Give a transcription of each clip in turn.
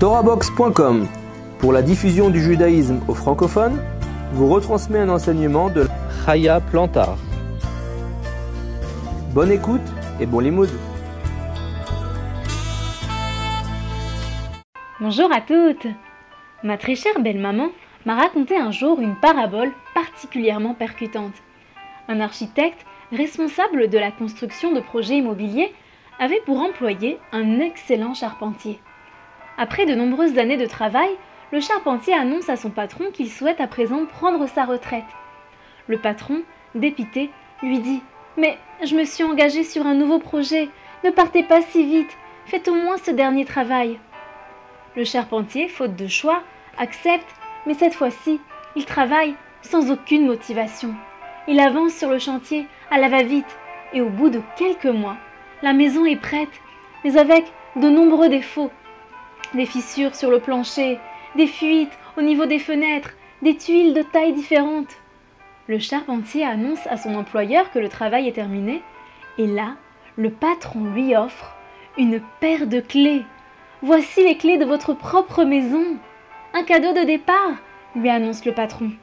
Torahbox.com, pour la diffusion du judaïsme aux francophones, vous retransmet un enseignement de Chaya Plantar. Bonne écoute et bon limoud. Bonjour à toutes. Ma très chère belle-maman m'a raconté un jour une parabole particulièrement percutante. Un architecte responsable de la construction de projets immobiliers avait pour employé un excellent charpentier. Après de nombreuses années de travail, le charpentier annonce à son patron qu'il souhaite à présent prendre sa retraite. Le patron, dépité, lui dit « Mais je me suis engagé sur un nouveau projet, ne partez pas si vite, faites au moins ce dernier travail. » Le charpentier, faute de choix, accepte, mais cette fois-ci, il travaille sans aucune motivation. Il avance sur le chantier à la va-vite et au bout de quelques mois, la maison est prête, mais avec de nombreux défauts. Des fissures sur le plancher, des fuites au niveau des fenêtres, des tuiles de tailles différentes. Le charpentier annonce à son employeur que le travail est terminé et là, le patron lui offre une paire de clés. « Voici les clés de votre propre maison. Un cadeau de départ !» lui annonce le patron.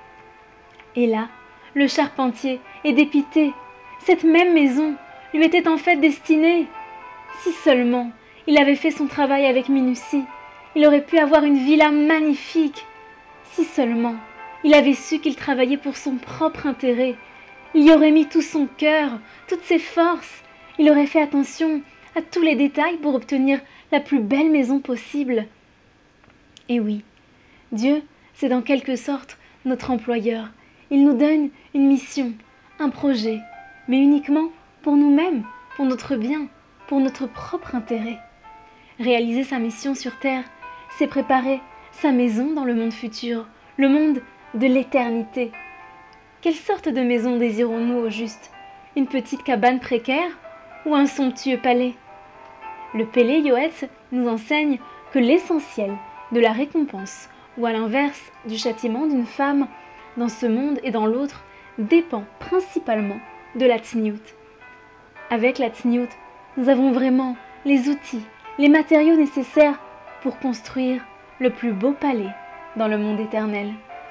Et là, le charpentier est dépité. Cette même maison lui était en fait destinée. Si seulement il avait fait son travail avec minutie, il aurait pu avoir une villa magnifique. Si seulement il avait su qu'il travaillait pour son propre intérêt, il y aurait mis tout son cœur, toutes ses forces. Il aurait fait attention à tous les détails pour obtenir la plus belle maison possible. Et oui, Dieu, c'est en quelque sorte notre employeur. Il nous donne une mission, un projet, mais uniquement pour nous-mêmes, pour notre bien, pour notre propre intérêt. Réaliser sa mission sur terre, c'est préparer sa maison dans le monde futur, le monde de l'éternité. Quelle sorte de maison désirons-nous au juste? Une petite cabane précaire ou un somptueux palais? Le Pélé Yoetz nous enseigne que l'essentiel de la récompense, ou à l'inverse du châtiment d'une femme dans ce monde et dans l'autre, dépend principalement de la tsniout. Avec la tsniout, nous avons vraiment les outils, les matériaux nécessaires pour construire le plus beau palais dans le monde éternel.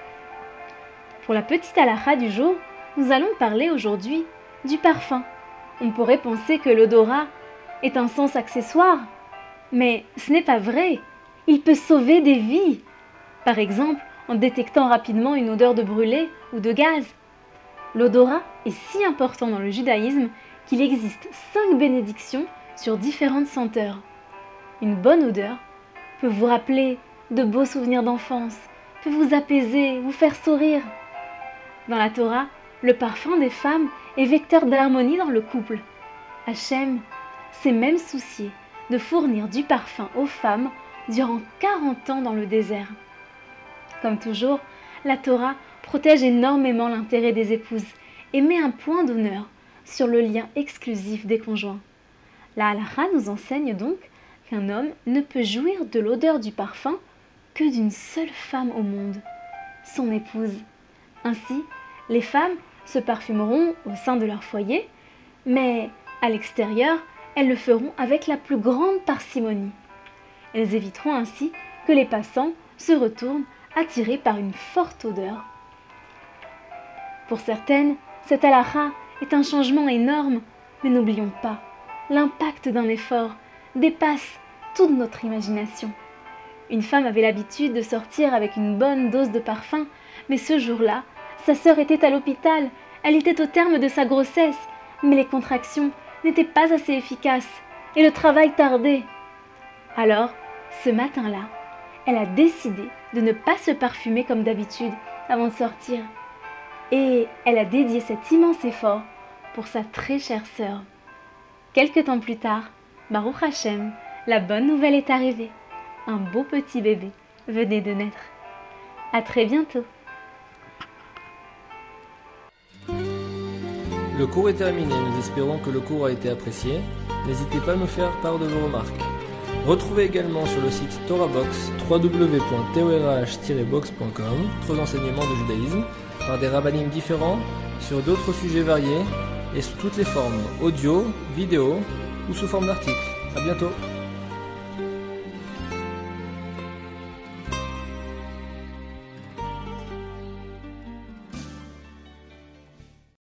Pour la petite halakha du jour, nous allons parler aujourd'hui du parfum. On pourrait penser que l'odorat est un sens accessoire, mais ce n'est pas vrai. Il peut sauver des vies. Par exemple, en détectant rapidement une odeur de brûlé ou de gaz. L'odorat est si important dans le judaïsme qu'il existe 5 bénédictions sur différentes senteurs. Une bonne odeur peut vous rappeler de beaux souvenirs d'enfance, peut vous apaiser, vous faire sourire. Dans la Torah, le parfum des femmes est vecteur d'harmonie dans le couple. Hachem s'est même soucié de fournir du parfum aux femmes durant 40 ans dans le désert. Comme toujours, la Torah protège énormément l'intérêt des épouses et met un point d'honneur sur le lien exclusif des conjoints. La halakha nous enseigne donc qu'un homme ne peut jouir de l'odeur du parfum que d'une seule femme au monde, son épouse. Ainsi, les femmes se parfumeront au sein de leur foyer, mais à l'extérieur, elles le feront avec la plus grande parcimonie. Elles éviteront ainsi que les passants se retournent attirés par une forte odeur. Pour certaines, cette halakha est un changement énorme, mais n'oublions pas, l'impact d'un effort dépasse toute notre imagination. Une femme avait l'habitude de sortir avec une bonne dose de parfum, mais ce jour-là, sa sœur était à l'hôpital, elle était au terme de sa grossesse, mais les contractions n'étaient pas assez efficaces et le travail tardait. Alors, ce matin-là, elle a décidé de ne pas se parfumer comme d'habitude avant de sortir. Et elle a dédié cet immense effort pour sa très chère sœur. Quelque temps plus tard, Baruch Hashem, la bonne nouvelle est arrivée. Un beau petit bébé venait de naître. À très bientôt. Le cours est terminé, nous espérons que le cours a été apprécié. N'hésitez pas à nous faire part de vos remarques. Retrouvez également sur le site Torahbox www.torah-box.com d'autres enseignements de judaïsme par des rabbinim différents sur d'autres sujets variés et sous toutes les formes, audio, vidéo ou sous forme d'articles. À bientôt.